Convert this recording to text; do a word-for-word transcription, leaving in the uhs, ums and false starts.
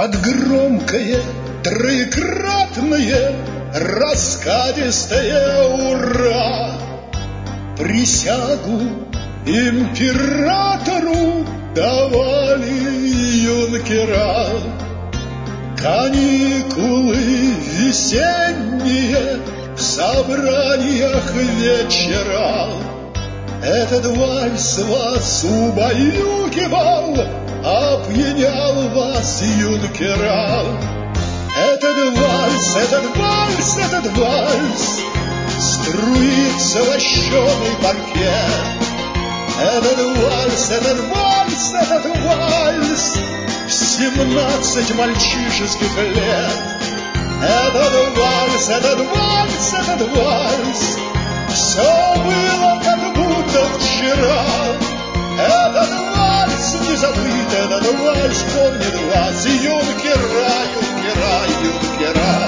под громкое троекратное раскатистое ура присягу императору давали юнкера. Каникулы весенние в собраниях вечера. Этот вальс вас убаюкивал, опьянял вас, юнкера. Этот вальс, этот вальс, этот вальс струится лощеный паркет. Этот вальс, этот вальс, этот вальс в семнадцать мальчишеских лет. Этот вальс, этот вальс, этот вальс все было как будто вчера. Этот вальс не забыт, этот вальс помнит вас, юнкера, юнкера, юнкера.